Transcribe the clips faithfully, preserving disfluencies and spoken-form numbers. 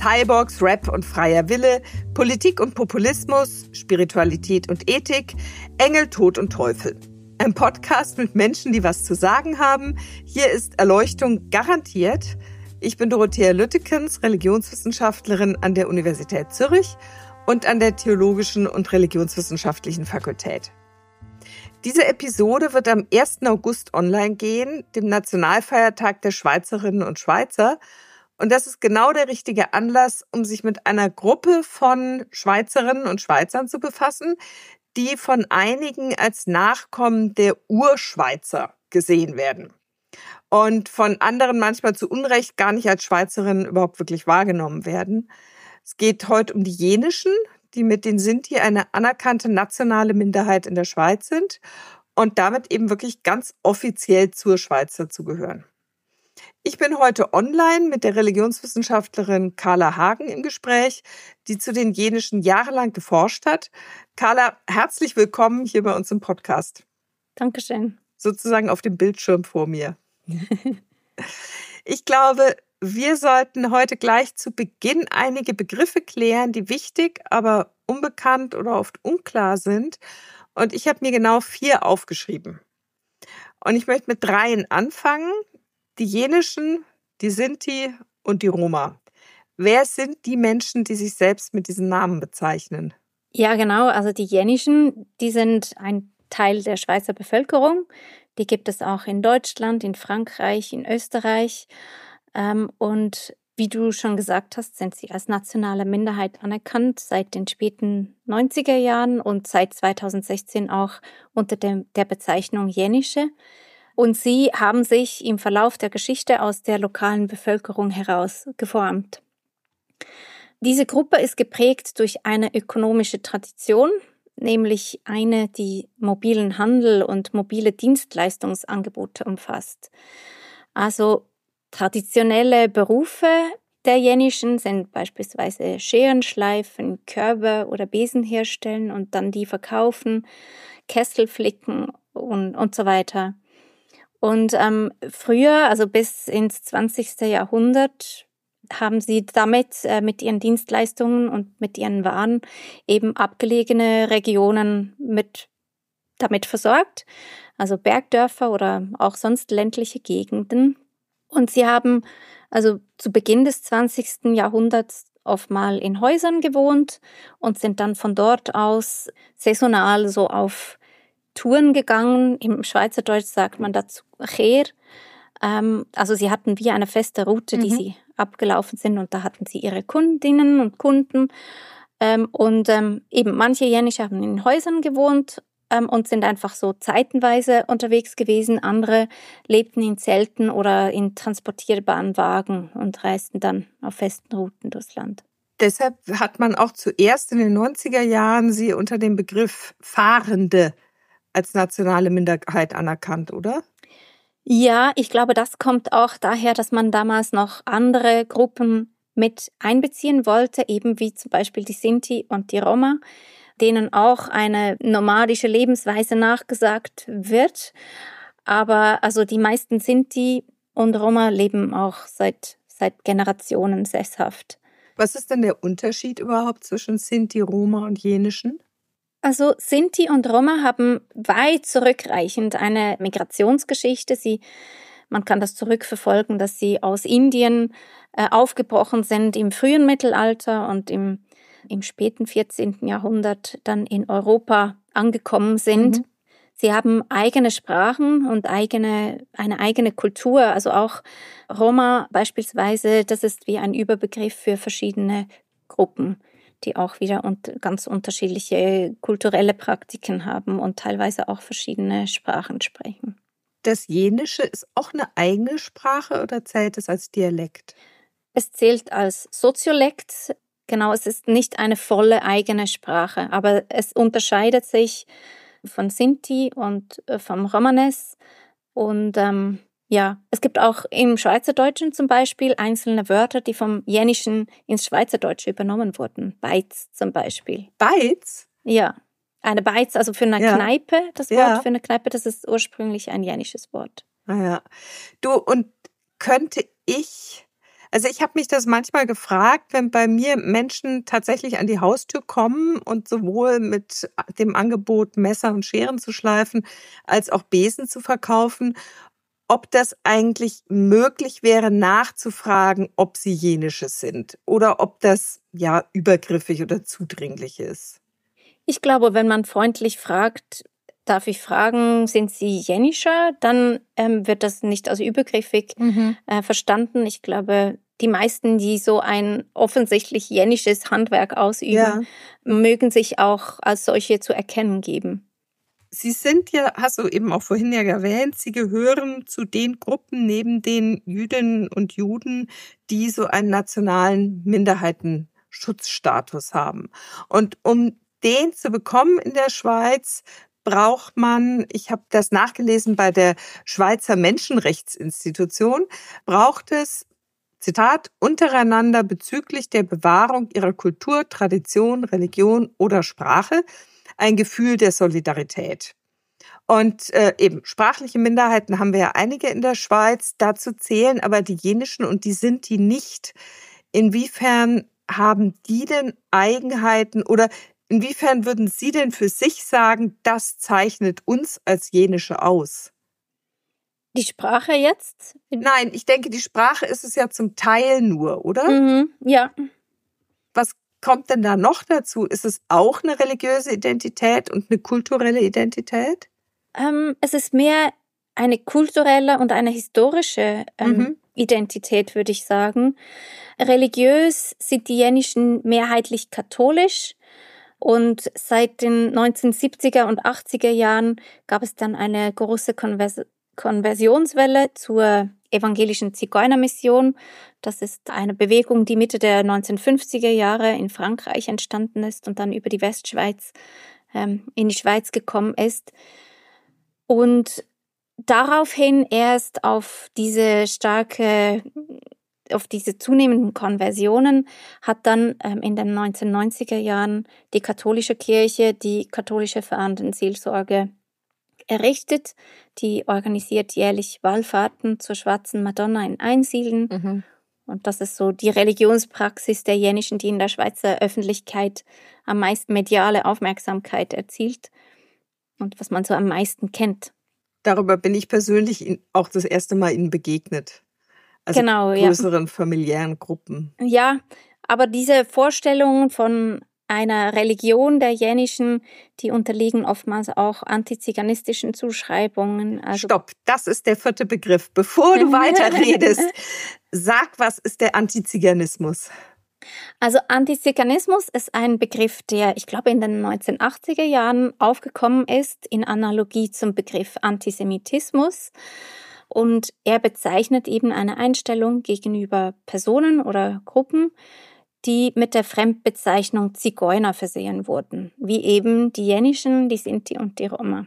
Cyborgs, Rap und freier Wille, Politik und Populismus, Spiritualität und Ethik, Engel, Tod und Teufel. Ein Podcast mit Menschen, die was zu sagen haben. Hier ist Erleuchtung garantiert. Ich bin Dorothea Lüttekens, Religionswissenschaftlerin an der Universität Zürich und an der Theologischen und Religionswissenschaftlichen Fakultät. Diese Episode wird am ersten August online gehen, dem Nationalfeiertag der Schweizerinnen und Schweizer. Und das ist genau der richtige Anlass, um sich mit einer Gruppe von Schweizerinnen und Schweizern zu befassen, die von einigen als Nachkommen der Urschweizer gesehen werden. Und von anderen manchmal zu Unrecht gar nicht als Schweizerinnen überhaupt wirklich wahrgenommen werden. Es geht heute um die Jenischen, die mit den Sinti eine anerkannte nationale Minderheit in der Schweiz sind und damit eben wirklich ganz offiziell zur Schweiz dazugehören. Ich bin heute online mit der Religionswissenschaftlerin Carla Hagen im Gespräch, die zu den Jenischen jahrelang geforscht hat. Carla, herzlich willkommen hier bei uns im Podcast. Dankeschön. Sozusagen auf dem Bildschirm vor mir. Ich glaube, wir sollten heute gleich zu Beginn einige Begriffe klären, die wichtig, aber unbekannt oder oft unklar sind. Und ich habe mir genau vier aufgeschrieben. Und ich möchte mit dreien anfangen. Die Jenischen, die Sinti und die Roma. Wer sind die Menschen, die sich selbst mit diesen Namen bezeichnen? Ja, genau. Also die Jenischen, die sind ein Teil der Schweizer Bevölkerung. Die gibt es auch in Deutschland, in Frankreich, in Österreich. Und wie du schon gesagt hast, sind sie als nationale Minderheit anerkannt seit den späten neunziger Jahren und seit zweitausendsechzehn auch unter der, der Bezeichnung Jenische. Und sie haben sich im Verlauf der Geschichte aus der lokalen Bevölkerung heraus geformt. Diese Gruppe ist geprägt durch eine ökonomische Tradition, nämlich eine, die mobilen Handel und mobile Dienstleistungsangebote umfasst. Also traditionelle Berufe der Jenischen sind beispielsweise Scheren schleifen, Körbe oder Besen herstellen und dann die verkaufen, Kessel flicken und, und so weiter. Und ähm, früher, also bis ins zwanzigste Jahrhundert, haben sie damit, äh, mit ihren Dienstleistungen und mit ihren Waren eben abgelegene Regionen mit damit versorgt, also Bergdörfer oder auch sonst ländliche Gegenden. Und sie haben also zu Beginn des zwanzigsten Jahrhunderts oft mal in Häusern gewohnt und sind dann von dort aus saisonal so auf Touren gegangen. Im Schweizerdeutsch sagt man dazu Cher. Ähm, also sie hatten wie eine feste Route, die mhm. sie abgelaufen sind und da hatten sie ihre Kundinnen und Kunden. Ähm, und ähm, eben manche Jenische haben in Häusern gewohnt ähm, und sind einfach so zeitenweise unterwegs gewesen. Andere lebten in Zelten oder in transportierbaren Wagen und reisten dann auf festen Routen durchs Land. Deshalb hat man auch zuerst in den neunziger Jahren sie unter dem Begriff Fahrende als nationale Minderheit anerkannt, oder? Ja, ich glaube, das kommt auch daher, dass man damals noch andere Gruppen mit einbeziehen wollte, eben wie zum Beispiel die Sinti und die Roma, denen auch eine nomadische Lebensweise nachgesagt wird. Aber also die meisten Sinti und Roma leben auch seit, seit Generationen sesshaft. Was ist denn der Unterschied überhaupt zwischen Sinti, Roma und Jenischen? Also Sinti und Roma haben weit zurückreichend eine Migrationsgeschichte. Sie, man kann das zurückverfolgen, dass sie aus Indien äh, aufgebrochen sind im frühen Mittelalter und im, im späten vierzehnten Jahrhundert dann in Europa angekommen sind. Mhm. Sie haben eigene Sprachen und eigene, eine eigene Kultur. Also auch Roma beispielsweise, das ist wie ein Überbegriff für verschiedene Gruppen, die auch wieder ganz unterschiedliche kulturelle Praktiken haben und teilweise auch verschiedene Sprachen sprechen. Das Jenische ist auch eine eigene Sprache oder zählt es als Dialekt? Es zählt als Soziolekt. Genau, es ist nicht eine volle eigene Sprache, aber es unterscheidet sich von Sinti und vom Romanes. Und ähm, ja, es gibt auch im Schweizerdeutschen zum Beispiel einzelne Wörter, die vom Jenischen ins Schweizerdeutsche übernommen wurden. Beiz zum Beispiel. Beiz? Ja, eine Beiz, also für eine ja. Kneipe, das Wort ja. für eine Kneipe, das ist ursprünglich ein jenisches Wort. Ah ja. Du, und könnte ich Also ich habe mich das manchmal gefragt, wenn bei mir Menschen tatsächlich an die Haustür kommen und sowohl mit dem Angebot, Messer und Scheren zu schleifen, als auch Besen zu verkaufen, ob das eigentlich möglich wäre, nachzufragen, ob sie jenische sind oder ob das ja übergriffig oder zudringlich ist. Ich glaube, wenn man freundlich fragt, darf ich fragen, sind Sie jenischer, dann ähm, wird das nicht als übergriffig mhm. äh, verstanden. Ich glaube, die meisten, die so ein offensichtlich jenisches Handwerk ausüben, ja. mögen sich auch als solche zu erkennen geben. Sie sind ja, hast du eben auch vorhin ja erwähnt, Sie gehören zu den Gruppen neben den Jüdinnen und Juden, die so einen nationalen Minderheitenschutzstatus haben. Und um den zu bekommen in der Schweiz, braucht man, ich habe das nachgelesen bei der Schweizer Menschenrechtsinstitution, braucht es, Zitat, untereinander bezüglich der Bewahrung ihrer Kultur, Tradition, Religion oder Sprache ein Gefühl der Solidarität. Und äh, eben sprachliche Minderheiten haben wir ja einige in der Schweiz. Dazu zählen aber die jenischen und die Sinti nicht. Inwiefern haben die denn Eigenheiten oder inwiefern würden Sie denn für sich sagen, das zeichnet uns als Jenische aus? Die Sprache jetzt? Nein, ich denke, die Sprache ist es ja zum Teil nur, oder? Mhm, ja. Was kommt denn da noch dazu? Ist es auch eine religiöse Identität und eine kulturelle Identität? Ähm, es ist mehr eine kulturelle und eine historische ähm, mhm. Identität, würde ich sagen. Religiös sind die Jenischen mehrheitlich katholisch. Und seit den neunzehnhundertsiebziger und achtziger Jahren gab es dann eine große Konvers- Konversionswelle zur evangelischen Zigeunermission. Das ist eine Bewegung, die Mitte der neunzehnhundertfünfziger Jahre in Frankreich entstanden ist und dann über die Westschweiz ähm, in die Schweiz gekommen ist. Und daraufhin erst auf diese starke, auf diese zunehmenden Konversionen hat dann ähm, in den neunzehnhundertneunziger Jahren die katholische Kirche die katholische Verarmentenseelsorge errichtet. Die organisiert jährlich Wallfahrten zur Schwarzen Madonna in Einsiedeln. Mhm. Und das ist so die Religionspraxis der Jenischen, die in der Schweizer Öffentlichkeit am meisten mediale Aufmerksamkeit erzielt und was man so am meisten kennt. Darüber bin ich persönlich auch das erste Mal Ihnen begegnet. Also genau, größeren ja. familiären Gruppen. Ja, aber diese Vorstellungen von einer Religion der Jenischen, die unterliegen oftmals auch antiziganistischen Zuschreibungen. Also Stopp, das ist der vierte Begriff. Bevor du weiterredest, sag, was ist der Antiziganismus? Also Antiziganismus ist ein Begriff, der, ich glaube, in den neunzehnhundertachtziger Jahren aufgekommen ist, in Analogie zum Begriff Antisemitismus. Und er bezeichnet eben eine Einstellung gegenüber Personen oder Gruppen, die mit der Fremdbezeichnung Zigeuner versehen wurden, wie eben die Jenischen, die Sinti und die Roma.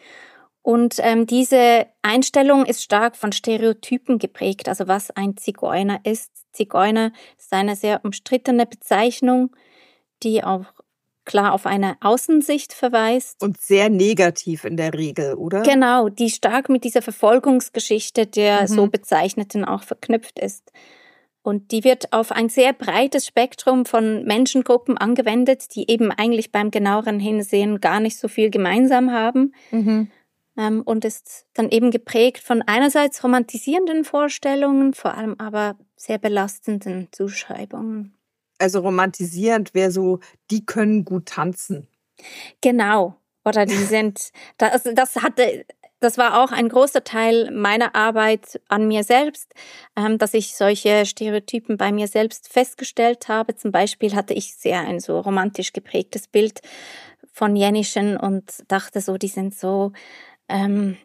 Und ähm, diese Einstellung ist stark von Stereotypen geprägt, also was ein Zigeuner ist. Zigeuner ist eine sehr umstrittene Bezeichnung, die auch klar auf eine Außensicht verweist. Und sehr negativ in der Regel, oder? Genau, die stark mit dieser Verfolgungsgeschichte der mhm. so Bezeichneten auch verknüpft ist. Und die wird auf ein sehr breites Spektrum von Menschengruppen angewendet, die eben eigentlich beim genaueren Hinsehen gar nicht so viel gemeinsam haben. Mhm. Ähm, und ist dann eben geprägt von einerseits romantisierenden Vorstellungen, vor allem aber sehr belastenden Zuschreibungen. Also romantisierend wäre so, die können gut tanzen. Genau. Oder die sind, das, das hatte... Das war auch ein großer Teil meiner Arbeit an mir selbst, dass ich solche Stereotypen bei mir selbst festgestellt habe. Zum Beispiel hatte ich sehr ein so romantisch geprägtes Bild von Jenischen und dachte so, die sind so ähm,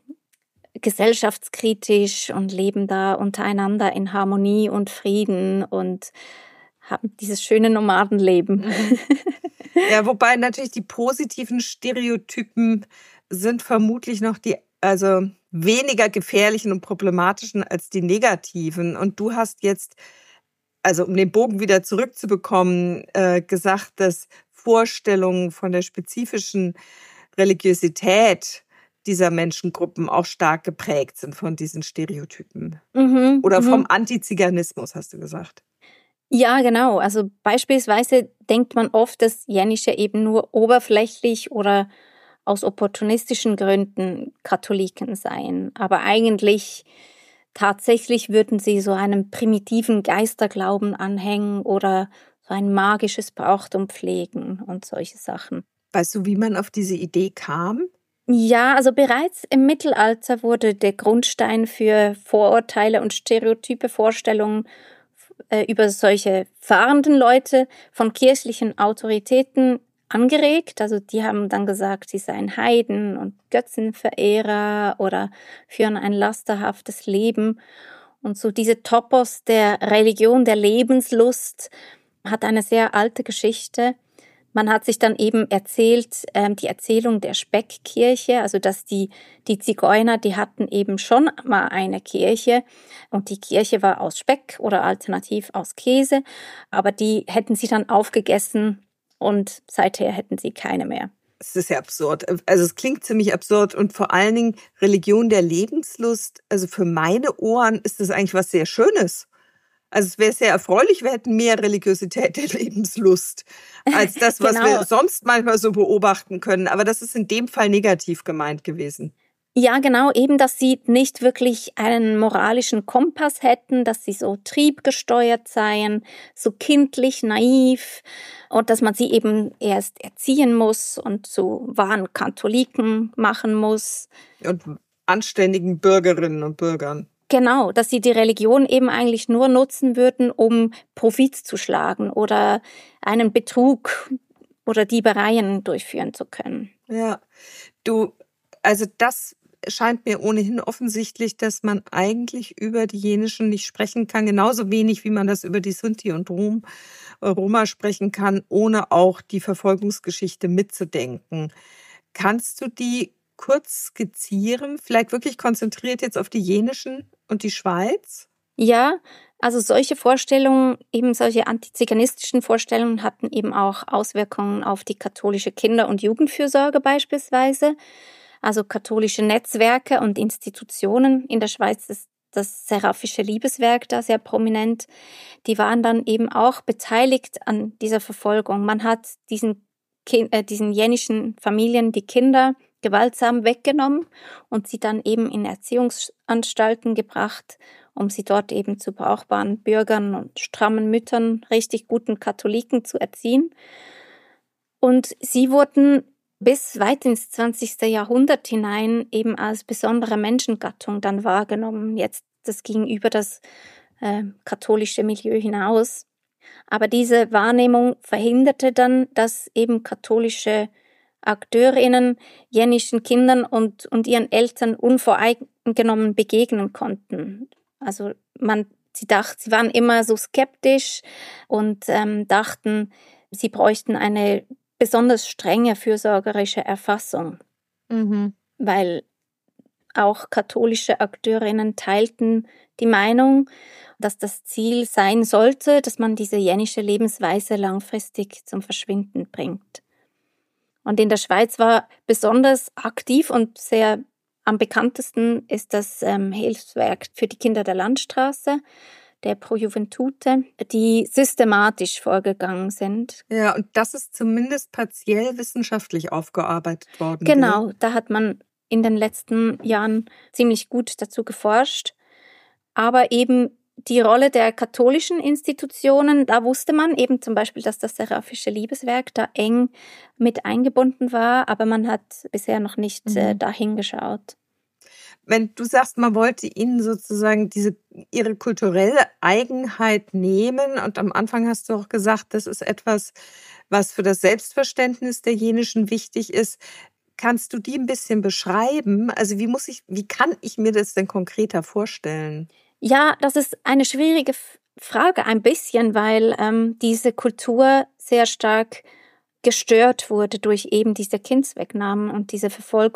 gesellschaftskritisch und leben da untereinander in Harmonie und Frieden und haben dieses schöne Nomadenleben. Mhm. Ja, wobei natürlich die positiven Stereotypen sind vermutlich noch die also weniger gefährlichen und problematischen als die negativen. Und du hast jetzt, also um den Bogen wieder zurückzubekommen, äh, gesagt, dass Vorstellungen von der spezifischen Religiosität dieser Menschengruppen auch stark geprägt sind von diesen Stereotypen. Mhm, Oder vom mhm. Antiziganismus, hast du gesagt. Ja, genau. Also beispielsweise denkt man oft, dass Jenische eben nur oberflächlich oder aus opportunistischen Gründen Katholiken seien. Aber eigentlich tatsächlich würden sie so einem primitiven Geisterglauben anhängen oder so ein magisches Brauchtum pflegen und solche Sachen. Weißt du, wie man auf diese Idee kam? Ja, also bereits im Mittelalter wurde der Grundstein für Vorurteile und stereotype Vorstellungen äh, über solche fahrenden Leute von kirchlichen Autoritäten angeregt. Also die haben dann gesagt, sie seien Heiden und Götzenverehrer oder führen ein lasterhaftes Leben. Und so diese Topos der Religion, der Lebenslust, hat eine sehr alte Geschichte. Man hat sich dann eben erzählt, ähm, die Erzählung der Speckkirche, also dass die, die Zigeuner, die hatten eben schon mal eine Kirche und die Kirche war aus Speck oder alternativ aus Käse, aber die hätten sie dann aufgegessen und seither hätten sie keine mehr. Es ist ja absurd. Also es klingt ziemlich absurd und vor allen Dingen Religion der Lebenslust. Also für meine Ohren ist das eigentlich was sehr Schönes. Also es wäre sehr erfreulich, wir hätten mehr Religiosität der Lebenslust als das, was Genau. wir sonst manchmal so beobachten können. Aber das ist in dem Fall negativ gemeint gewesen. Ja, genau, eben, dass sie nicht wirklich einen moralischen Kompass hätten, dass sie so triebgesteuert seien, so kindlich, naiv und dass man sie eben erst erziehen muss und zu wahren Katholiken machen muss. Und anständigen Bürgerinnen und Bürgern. Genau, dass sie die Religion eben eigentlich nur nutzen würden, um Profit zu schlagen oder einen Betrug oder Diebereien durchführen zu können. Ja, du, also das scheint mir ohnehin offensichtlich, dass man eigentlich über die Jenischen nicht sprechen kann, genauso wenig wie man das über die Sinti und Rom, Roma sprechen kann, ohne auch die Verfolgungsgeschichte mitzudenken. Kannst du die kurz skizzieren, vielleicht wirklich konzentriert jetzt auf die Jenischen und die Schweiz? Ja, also solche Vorstellungen, eben solche antiziganistischen Vorstellungen hatten eben auch Auswirkungen auf die katholische Kinder- und Jugendfürsorge beispielsweise. Also katholische Netzwerke und Institutionen. In der Schweiz ist das Seraphische Liebeswerk da sehr prominent. Die waren dann eben auch beteiligt an dieser Verfolgung. Man hat diesen, kind, äh, diesen jenischen Familien die Kinder gewaltsam weggenommen und sie dann eben in Erziehungsanstalten gebracht, um sie dort eben zu brauchbaren Bürgern und strammen Müttern, richtig guten Katholiken zu erziehen. Und sie wurden bis weit ins zwanzigste Jahrhundert hinein eben als besondere Menschengattung dann wahrgenommen. Jetzt, das ging über das äh, katholische Milieu hinaus. Aber diese Wahrnehmung verhinderte dann, dass eben katholische AkteurInnen jenischen Kindern und, und ihren Eltern unvoreingenommen begegnen konnten. Also man, sie dachten, sie waren immer so skeptisch und ähm, dachten, sie bräuchten eine besonders strenge fürsorgerische Erfassung, mhm. weil auch katholische AkteurInnen teilten die Meinung, dass das Ziel sein sollte, dass man diese jenische Lebensweise langfristig zum Verschwinden bringt. Und in der Schweiz war besonders aktiv und sehr am bekanntesten ist das ähm, Hilfswerk für die Kinder der Landstraße, der Pro Juventute, die systematisch vorgegangen sind. Ja, und das ist zumindest partiell wissenschaftlich aufgearbeitet worden. Genau, gell? da hat man in den letzten Jahren ziemlich gut dazu geforscht. Aber eben die Rolle der katholischen Institutionen, da wusste man eben zum Beispiel, dass das Seraphische Liebeswerk da eng mit eingebunden war, aber man hat bisher noch nicht mhm. äh, dahin geschaut. Wenn du sagst, man wollte ihnen sozusagen diese ihre kulturelle Eigenheit nehmen und am Anfang hast du auch gesagt, das ist etwas, was für das Selbstverständnis der Jenischen wichtig ist. Kannst du die ein bisschen beschreiben? Also wie muss ich, wie kann ich mir das denn konkreter vorstellen? Ja, das ist eine schwierige Frage ein bisschen, weil ähm, diese Kultur sehr stark gestört wurde durch eben diese Kindswegnahmen und diese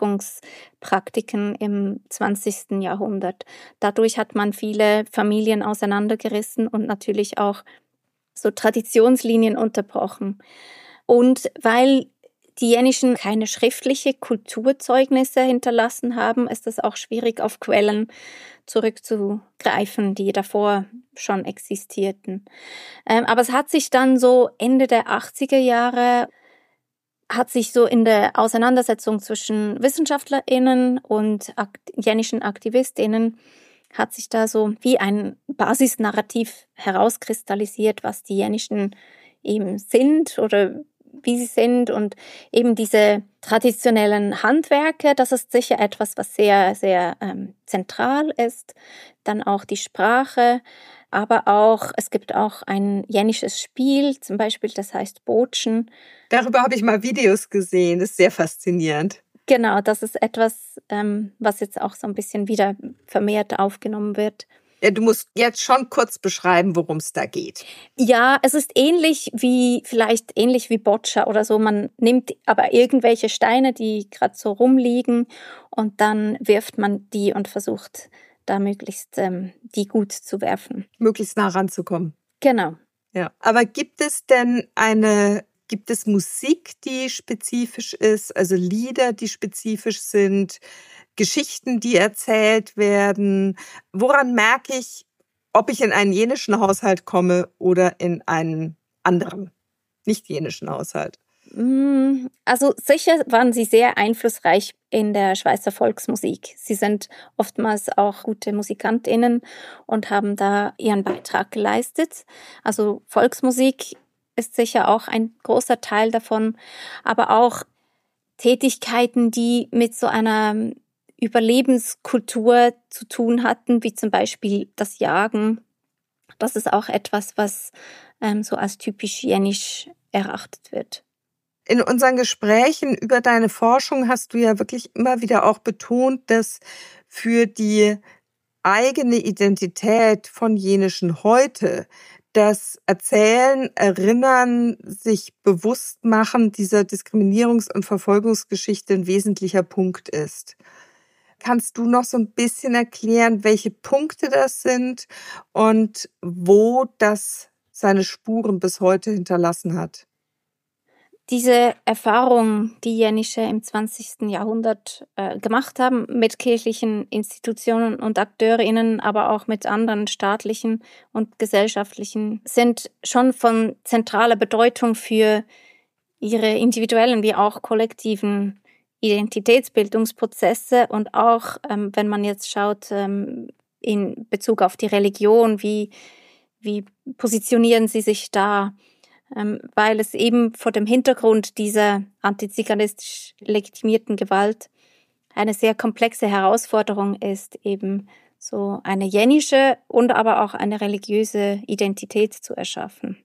Verfolgungspraktiken im zwanzigsten Jahrhundert. Dadurch hat man viele Familien auseinandergerissen und natürlich auch so Traditionslinien unterbrochen. Und weil die Jenischen keine schriftliche Kulturzeugnisse hinterlassen haben, ist es auch schwierig, auf Quellen zurückzugreifen, die davor schon existierten. Ähm, aber es hat sich dann so Ende der achtziger Jahre, hat sich so in der Auseinandersetzung zwischen WissenschaftlerInnen und akt- jenischen AktivistInnen hat sich da so wie ein Basisnarrativ herauskristallisiert, was die Jenischen eben sind oder wie sie sind, und eben diese traditionellen Handwerke, das ist sicher etwas, was sehr, sehr ähm, zentral ist. Dann auch die Sprache, aber auch, es gibt auch ein jenisches Spiel, zum Beispiel, das heißt Botschen. Darüber habe ich mal Videos gesehen, das ist sehr faszinierend. Genau, das ist etwas, ähm, was jetzt auch so ein bisschen wieder vermehrt aufgenommen wird. Ja, du musst jetzt schon kurz beschreiben, worum es da geht. Ja, es ist ähnlich wie, vielleicht ähnlich wie Boccia oder so. Man nimmt aber irgendwelche Steine, die gerade so rumliegen, und dann wirft man die und versucht da möglichst ähm, die gut zu werfen. Möglichst nah ranzukommen. Genau. Ja. Aber gibt es denn eine, gibt es Musik, die spezifisch ist, also Lieder, die spezifisch sind, Geschichten, die erzählt werden? Woran merke ich, ob ich in einen jenischen Haushalt komme oder in einen anderen, nicht jenischen Haushalt? Also sicher waren sie sehr einflussreich in der Schweizer Volksmusik. Sie sind oftmals auch gute MusikantInnen und haben da ihren Beitrag geleistet. Also Volksmusik ist sicher auch ein großer Teil davon, aber auch Tätigkeiten, die mit so einer Überlebenskultur zu tun hatten, wie zum Beispiel das Jagen. Das ist auch etwas, was ähm, so als typisch jenisch erachtet wird. In unseren Gesprächen über deine Forschung hast du ja wirklich immer wieder auch betont, dass für die eigene Identität von Jenischen heute das Erzählen, Erinnern, sich bewusst machen dieser Diskriminierungs- und Verfolgungsgeschichte ein wesentlicher Punkt ist. Kannst du noch so ein bisschen erklären, welche Punkte das sind und wo das seine Spuren bis heute hinterlassen hat? Diese Erfahrung, die Jenische im zwanzigsten Jahrhundert äh, gemacht haben mit kirchlichen Institutionen und AkteurInnen, aber auch mit anderen staatlichen und gesellschaftlichen, sind schon von zentraler Bedeutung für ihre individuellen wie auch kollektiven Identitätsbildungsprozesse, und auch, ähm, wenn man jetzt schaut, ähm, in Bezug auf die Religion, wie, wie positionieren sie sich da, ähm, weil es eben vor dem Hintergrund dieser antiziganistisch legitimierten Gewalt eine sehr komplexe Herausforderung ist, eben so eine jenische und aber auch eine religiöse Identität zu erschaffen.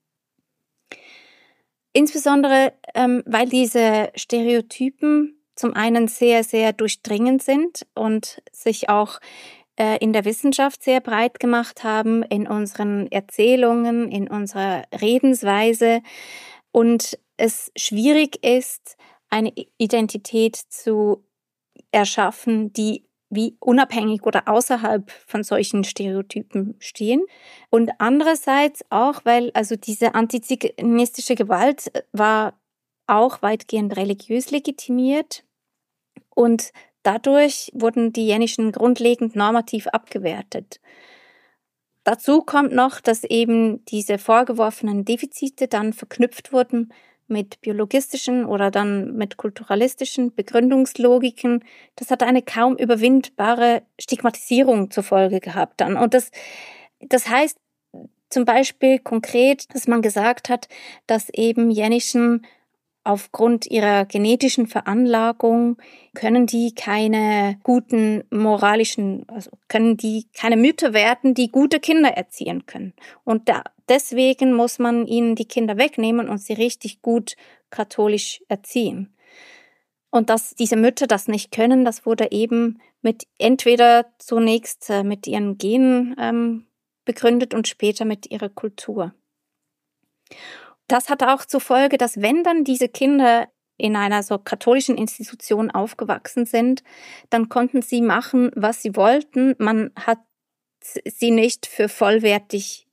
Insbesondere, ähm, weil diese Stereotypen zum einen sehr, sehr durchdringend sind und sich auch äh, in der Wissenschaft sehr breit gemacht haben, in unseren Erzählungen, in unserer Redensweise, und es schwierig ist, eine Identität zu erschaffen, die wie unabhängig oder außerhalb von solchen Stereotypen stehen. Und andererseits auch, weil also diese antiziganistische Gewalt war auch weitgehend religiös legitimiert, und dadurch wurden die jenischen grundlegend normativ abgewertet. Dazu kommt noch, dass eben diese vorgeworfenen Defizite dann verknüpft wurden mit biologistischen oder dann mit kulturalistischen Begründungslogiken. Das hat eine kaum überwindbare Stigmatisierung zur Folge gehabt dann. Und das, das heißt zum Beispiel konkret, dass man gesagt hat, dass eben Jenischen aufgrund ihrer genetischen Veranlagung können die keine guten moralischen, also können die keine Mütter werden, die gute Kinder erziehen können. Und da, deswegen muss man ihnen die Kinder wegnehmen und sie richtig gut katholisch erziehen. Und dass diese Mütter das nicht können, das wurde eben mit entweder zunächst äh, mit ihren Genen ähm, begründet und später mit ihrer Kultur. Das hat auch zur Folge, dass wenn dann diese Kinder in einer so katholischen Institution aufgewachsen sind, dann konnten sie machen, was sie wollten. Man hat sie nicht für vollwertig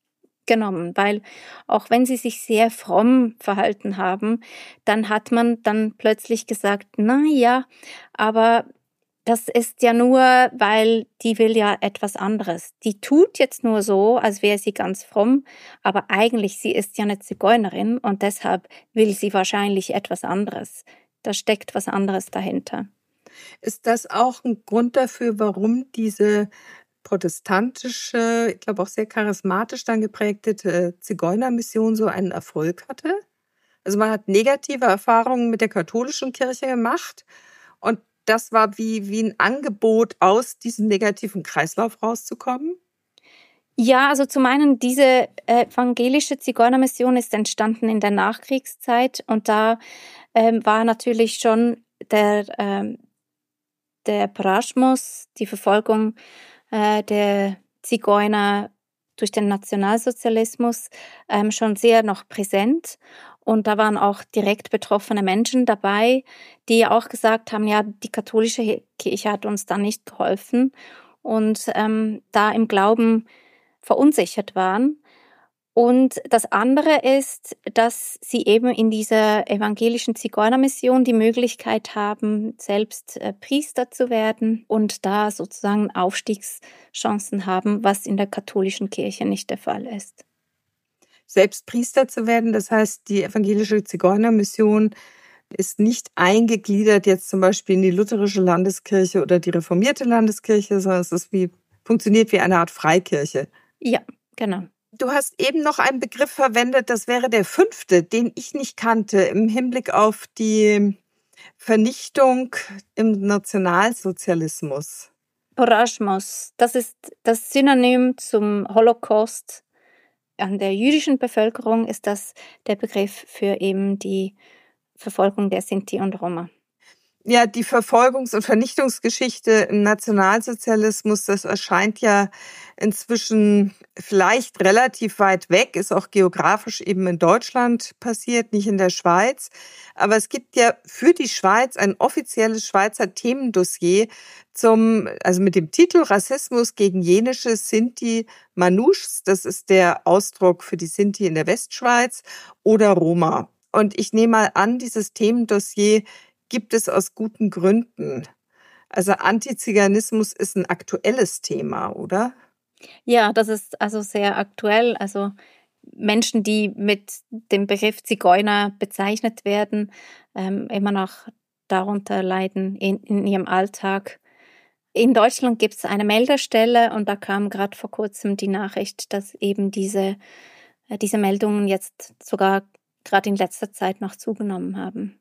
genommen, weil auch wenn sie sich sehr fromm verhalten haben, dann hat man dann plötzlich gesagt, na ja, aber das ist ja nur, weil die will ja etwas anderes. Die tut jetzt nur so, als wäre sie ganz fromm, aber eigentlich sie ist ja eine Zigeunerin und deshalb will sie wahrscheinlich etwas anderes. Da steckt was anderes dahinter. Ist das auch ein Grund dafür, warum diese protestantische, ich glaube auch sehr charismatisch dann geprägte Zigeunermission so einen Erfolg hatte? Also man hat negative Erfahrungen mit der katholischen Kirche gemacht und das war wie, wie ein Angebot, aus diesem negativen Kreislauf rauszukommen? Ja, also zum einen, diese evangelische Zigeunermission ist entstanden in der Nachkriegszeit und da ähm, war natürlich schon der, ähm, der Parasmus, die Verfolgung äh, der Zigeuner durch den Nationalsozialismus ähm, schon sehr noch präsent. Und da waren auch direkt betroffene Menschen dabei, die auch gesagt haben, ja, die katholische Kirche hat uns da nicht geholfen und ähm, da im Glauben verunsichert waren. Und das andere ist, dass sie eben in dieser evangelischen Zigeunermission die Möglichkeit haben, selbst äh, Priester zu werden und da sozusagen Aufstiegschancen haben, was in der katholischen Kirche nicht der Fall ist. Selbst Priester zu werden, das heißt, die evangelische Zigeunermission ist nicht eingegliedert jetzt zum Beispiel in die lutherische Landeskirche oder die reformierte Landeskirche, sondern es ist wie, funktioniert wie eine Art Freikirche. Ja, genau. Du hast eben noch einen Begriff verwendet, das wäre der fünfte, den ich nicht kannte, im Hinblick auf die Vernichtung im Nationalsozialismus. Parasmus, das ist das Synonym zum Holocaust. An der jüdischen Bevölkerung ist das der Begriff für eben die Verfolgung der Sinti und Roma. Ja, die Verfolgungs- und Vernichtungsgeschichte im Nationalsozialismus, das erscheint ja inzwischen vielleicht relativ weit weg, ist auch geografisch eben in Deutschland passiert, nicht in der Schweiz. Aber es gibt ja für die Schweiz ein offizielles Schweizer Themendossier zum, also mit dem Titel Rassismus gegen jenische Sinti Manouches, das ist der Ausdruck für die Sinti in der Westschweiz, oder Roma. Und ich nehme mal an, dieses Themendossier gibt es aus guten Gründen. Also Antiziganismus ist ein aktuelles Thema, oder? Ja, das ist also sehr aktuell. Also Menschen, die mit dem Begriff Zigeuner bezeichnet werden, ähm, immer noch darunter leiden in, in ihrem Alltag. In Deutschland gibt es eine Meldestelle und da kam gerade vor kurzem die Nachricht, dass eben diese, äh, diese Meldungen jetzt sogar gerade in letzter Zeit noch zugenommen haben.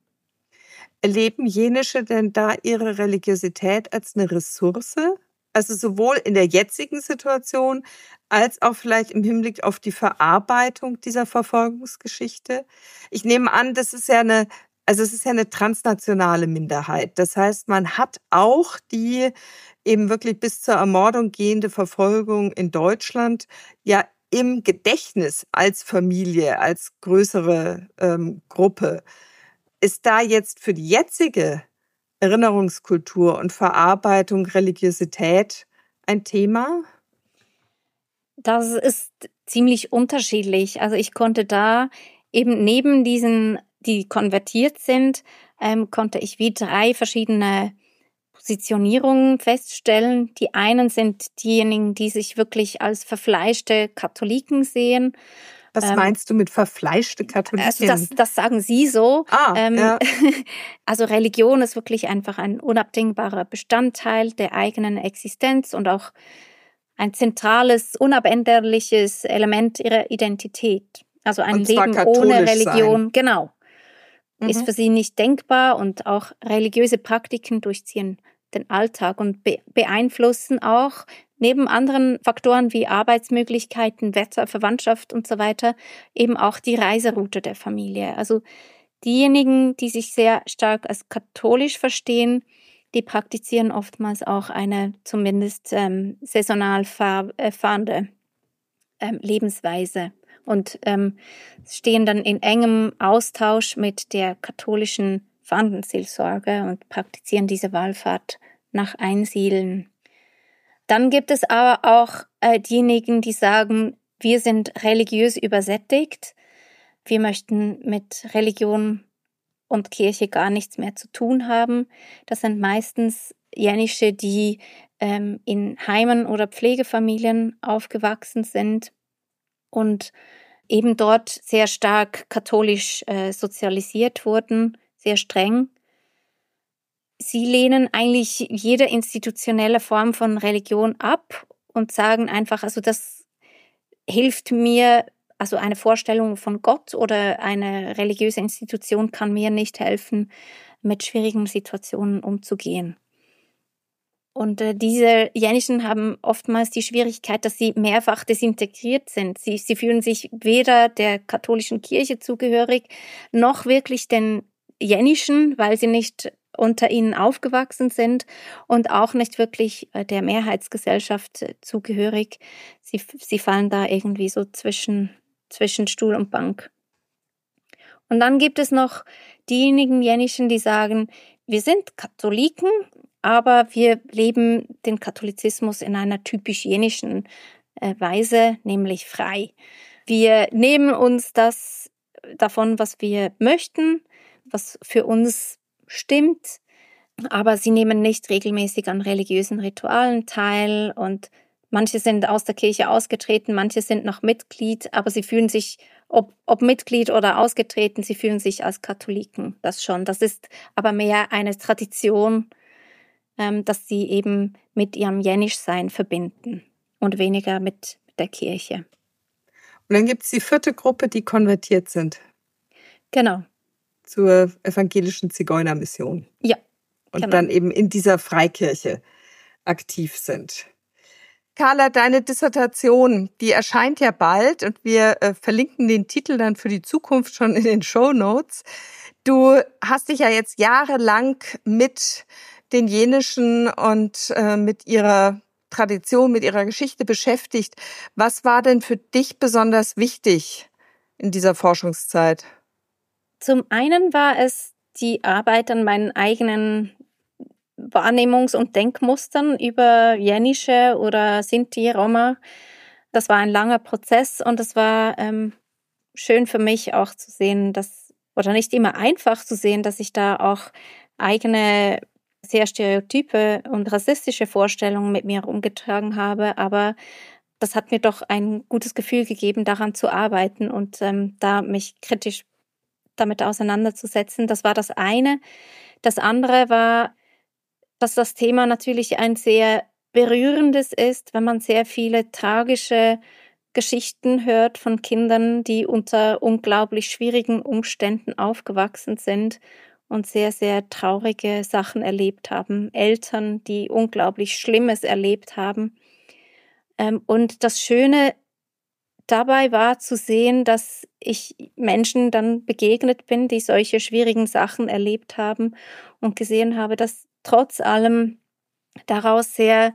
Erleben Jenische denn da ihre Religiosität als eine Ressource? Also sowohl in der jetzigen Situation als auch vielleicht im Hinblick auf die Verarbeitung dieser Verfolgungsgeschichte? Ich nehme an, das ist ja eine, also es ist ja eine transnationale Minderheit. Das heißt, man hat auch die eben wirklich bis zur Ermordung gehende Verfolgung in Deutschland ja im Gedächtnis als Familie, als größere ähm, Gruppe. Ist da jetzt für die jetzige Erinnerungskultur und Verarbeitung Religiosität ein Thema? Das ist ziemlich unterschiedlich. Also ich konnte da eben neben diesen, die konvertiert sind, ähm, konnte ich wie drei verschiedene Positionierungen feststellen. Die einen sind diejenigen, die sich wirklich als verfleischte Katholiken sehen. Was meinst du mit verfleischte Katholiken? Also das, das sagen Sie so. Ah, ähm, ja. Also Religion ist wirklich einfach ein unabdingbarer Bestandteil der eigenen Existenz und auch ein zentrales, unabänderliches Element ihrer Identität. Also ein Leben ohne Religion, sein. Genau, mhm. ist für sie nicht denkbar und auch religiöse Praktiken durchziehen den Alltag und be- beeinflussen auch neben anderen Faktoren wie Arbeitsmöglichkeiten, Wetter, Verwandtschaft und so weiter eben auch die Reiseroute der Familie. Also diejenigen, die sich sehr stark als katholisch verstehen, die praktizieren oftmals auch eine zumindest ähm, saisonal fahr- äh, fahrende ähm, Lebensweise und ähm, stehen dann in engem Austausch mit der katholischen Fahnenseelsorge und praktizieren diese Wallfahrt nach Einsiedeln. Dann gibt es aber auch äh, diejenigen, die sagen, wir sind religiös übersättigt. Wir möchten mit Religion und Kirche gar nichts mehr zu tun haben. Das sind meistens Jenische, die ähm, in Heimen oder Pflegefamilien aufgewachsen sind und eben dort sehr stark katholisch äh, sozialisiert wurden, sehr streng. Sie lehnen eigentlich jede institutionelle Form von Religion ab und sagen einfach, also das hilft mir, also eine Vorstellung von Gott oder eine religiöse Institution kann mir nicht helfen, mit schwierigen Situationen umzugehen. Und äh, diese Jenischen haben oftmals die Schwierigkeit, dass sie mehrfach desintegriert sind. Sie, sie fühlen sich weder der katholischen Kirche zugehörig, noch wirklich den Jenischen, weil sie nicht unter ihnen aufgewachsen sind und auch nicht wirklich äh, der Mehrheitsgesellschaft äh, zugehörig. Sie, sie fallen da irgendwie so zwischen, zwischen Stuhl und Bank. Und dann gibt es noch diejenigen Jenischen, die sagen, wir sind Katholiken, aber wir leben den Katholizismus in einer typisch jenischen äh, Weise, nämlich frei. Wir nehmen uns das davon, was wir möchten, was für uns stimmt, aber sie nehmen nicht regelmäßig an religiösen Ritualen teil und manche sind aus der Kirche ausgetreten, manche sind noch Mitglied, aber sie fühlen sich, ob, ob Mitglied oder ausgetreten, sie fühlen sich als Katholiken, das schon. Das ist aber mehr eine Tradition, ähm, dass sie eben mit ihrem Jenischsein verbinden und weniger mit der Kirche. Und dann gibt es die vierte Gruppe, die konvertiert sind. Genau. Zur evangelischen Zigeunermission. Ja. Und genau. dann eben in dieser Freikirche aktiv sind. Carla, deine Dissertation, die erscheint ja bald und wir äh, verlinken den Titel dann für die Zukunft schon in den Shownotes. Du hast dich ja jetzt jahrelang mit den Jenischen und äh, mit ihrer Tradition, mit ihrer Geschichte beschäftigt. Was war denn für dich besonders wichtig in dieser Forschungszeit? Zum einen war es die Arbeit an meinen eigenen Wahrnehmungs- und Denkmustern über Jenische oder Sinti, Roma. Das war ein langer Prozess und es war ähm, schön für mich auch zu sehen, dass, oder nicht immer einfach zu sehen, dass ich da auch eigene sehr stereotype und rassistische Vorstellungen mit mir rumgetragen habe, aber das hat mir doch ein gutes Gefühl gegeben, daran zu arbeiten und ähm, da mich kritisch damit auseinanderzusetzen. Das war das eine. Das andere war, dass das Thema natürlich ein sehr berührendes ist, wenn man sehr viele tragische Geschichten hört von Kindern, die unter unglaublich schwierigen Umständen aufgewachsen sind und sehr, sehr traurige Sachen erlebt haben. Eltern, die unglaublich Schlimmes erlebt haben. Und das Schöne dabei war zu sehen, dass ich Menschen dann begegnet bin, die solche schwierigen Sachen erlebt haben und gesehen habe, dass trotz allem daraus sehr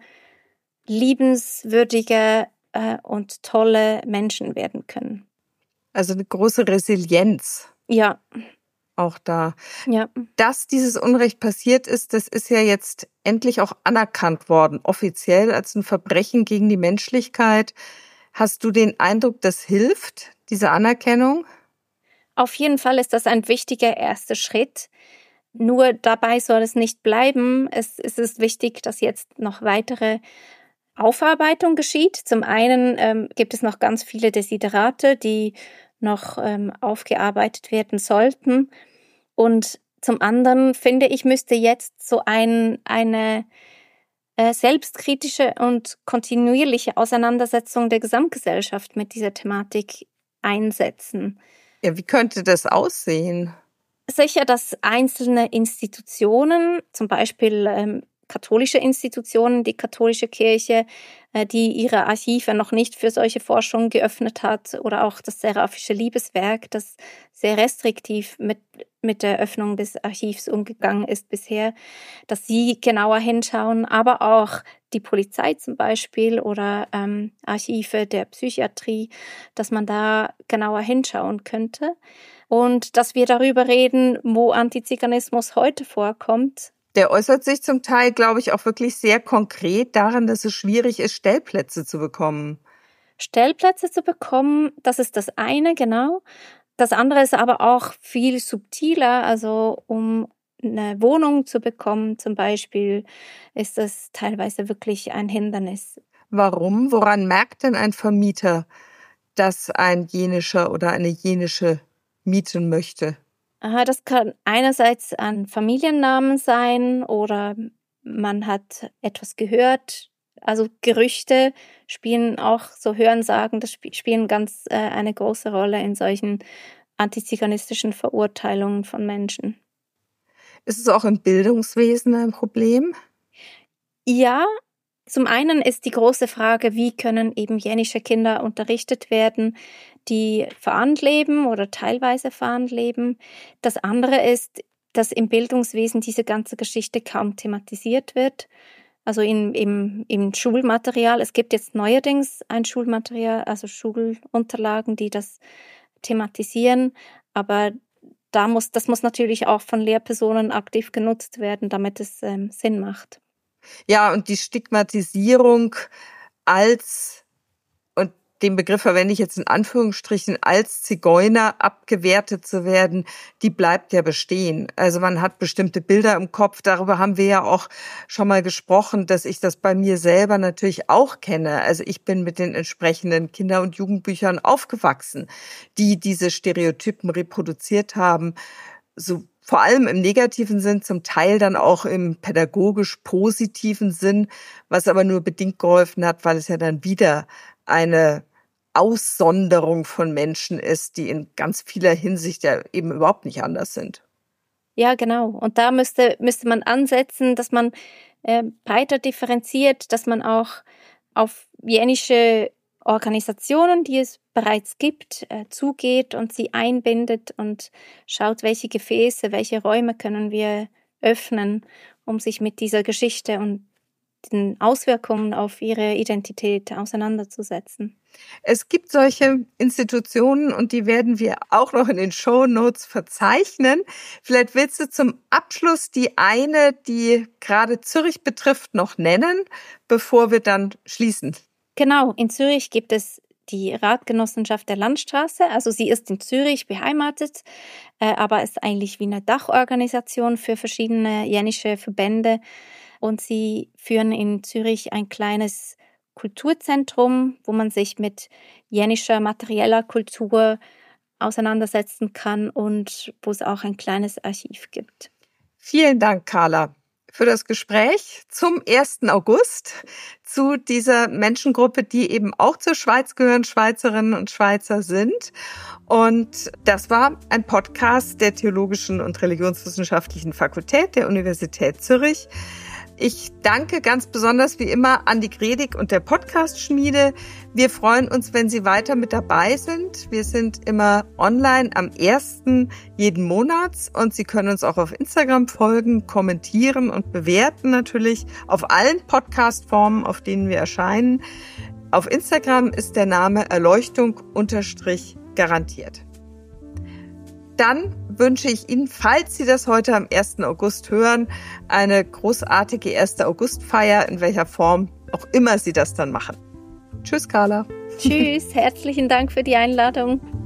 liebenswürdige äh, und tolle Menschen werden können. Also eine große Resilienz. Ja. Auch da. Ja. Dass dieses Unrecht passiert ist, das ist ja jetzt endlich auch anerkannt worden, offiziell als ein Verbrechen gegen die Menschlichkeit. Hast du den Eindruck, das hilft, diese Anerkennung? Auf jeden Fall ist das ein wichtiger erster Schritt. Nur dabei soll es nicht bleiben. Es, es ist wichtig, dass jetzt noch weitere Aufarbeitung geschieht. Zum einen ähm, gibt es noch ganz viele Desiderate, die noch ähm, aufgearbeitet werden sollten. Und zum anderen, finde ich, müsste jetzt so ein, eine äh, selbstkritische und kontinuierliche Auseinandersetzung der Gesamtgesellschaft mit dieser Thematik einsetzen. Ja, wie könnte das aussehen? Sicher, dass einzelne Institutionen, zum Beispiel ähm, katholische Institutionen, die katholische Kirche, äh, die ihre Archive noch nicht für solche Forschung geöffnet hat, oder auch das Seraphische Liebeswerk, das sehr restriktiv mit, mit der Öffnung des Archivs umgegangen ist bisher, dass sie genauer hinschauen, aber auch die Polizei zum Beispiel oder ähm, Archive der Psychiatrie, dass man da genauer hinschauen könnte. Und dass wir darüber reden, wo Antiziganismus heute vorkommt. Der äußert sich zum Teil, glaube ich, auch wirklich sehr konkret darin, dass es schwierig ist, Stellplätze zu bekommen. Stellplätze zu bekommen. Das ist das eine, genau. Das andere ist aber auch viel subtiler, also um eine Wohnung zu bekommen zum Beispiel, ist das teilweise wirklich ein Hindernis. Warum? Woran merkt denn ein Vermieter, dass ein jenischer oder eine jenische mieten möchte? Aha, das kann einerseits ein Familiennamen sein oder man hat etwas gehört. Also Gerüchte spielen auch, so Hörensagen, das spielen ganz äh, eine große Rolle in solchen antiziganistischen Verurteilungen von Menschen. Ist es auch im Bildungswesen ein Problem? Ja, zum einen ist die große Frage, wie können eben jenische Kinder unterrichtet werden, die verarmt leben oder teilweise verarmt leben. Das andere ist, dass im Bildungswesen diese ganze Geschichte kaum thematisiert wird. Also in, im, im Schulmaterial. Es gibt jetzt neuerdings ein Schulmaterial, also Schulunterlagen, die das thematisieren, aber da muss, das muss natürlich auch von Lehrpersonen aktiv genutzt werden, damit es ähm, Sinn macht. Ja, und die Stigmatisierung als, und den Begriff verwende ich jetzt in Anführungsstrichen, als Zigeuner abgewertet zu werden, die bleibt ja bestehen. Also man hat bestimmte Bilder im Kopf, darüber haben wir ja auch schon mal gesprochen, dass ich das bei mir selber natürlich auch kenne. Also ich bin mit den entsprechenden Kinder- und Jugendbüchern aufgewachsen, die diese Stereotypen reproduziert haben, so vor allem im negativen Sinn, zum Teil dann auch im pädagogisch positiven Sinn, was aber nur bedingt geholfen hat, weil es ja dann wieder eine Aussonderung von Menschen ist, die in ganz vieler Hinsicht ja eben überhaupt nicht anders sind. Ja, genau. Und da müsste, müsste man ansetzen, dass man äh, breiter differenziert, dass man auch auf jenische Organisationen, die es bereits gibt, äh, zugeht und sie einbindet und schaut, welche Gefäße, welche Räume können wir öffnen, um sich mit dieser Geschichte und den Auswirkungen auf ihre Identität auseinanderzusetzen. Es gibt solche Institutionen und die werden wir auch noch in den Shownotes verzeichnen. Vielleicht willst du zum Abschluss die eine, die gerade Zürich betrifft, noch nennen, bevor wir dann schließen. Genau, in Zürich gibt es die Ratgenossenschaft der Landstraße. Also sie ist in Zürich beheimatet, äh, aber ist eigentlich wie eine Dachorganisation für verschiedene jenische Verbände. Und sie führen in Zürich ein kleines Kulturzentrum, wo man sich mit jenischer materieller Kultur auseinandersetzen kann und wo es auch ein kleines Archiv gibt. Vielen Dank, Carla, für das Gespräch zum ersten August zu dieser Menschengruppe, die eben auch zur Schweiz gehören, Schweizerinnen und Schweizer sind. Und das war ein Podcast der Theologischen und Religionswissenschaftlichen Fakultät der Universität Zürich. Ich danke ganz besonders wie immer Andi Gredig und der Podcast-Schmiede. Wir freuen uns, wenn Sie weiter mit dabei sind. Wir sind immer online am ersten jeden Monats und Sie können uns auch auf Instagram folgen, kommentieren und bewerten natürlich auf allen Podcast-Formen, auf denen wir erscheinen. Auf Instagram ist der Name Erleuchtung unterstrich garantiert. Dann wünsche ich Ihnen, falls Sie das heute am ersten August hören, eine großartige erste Augustfeier, in welcher Form auch immer Sie das dann machen. Tschüss, Carla. Tschüss, herzlichen Dank für die Einladung.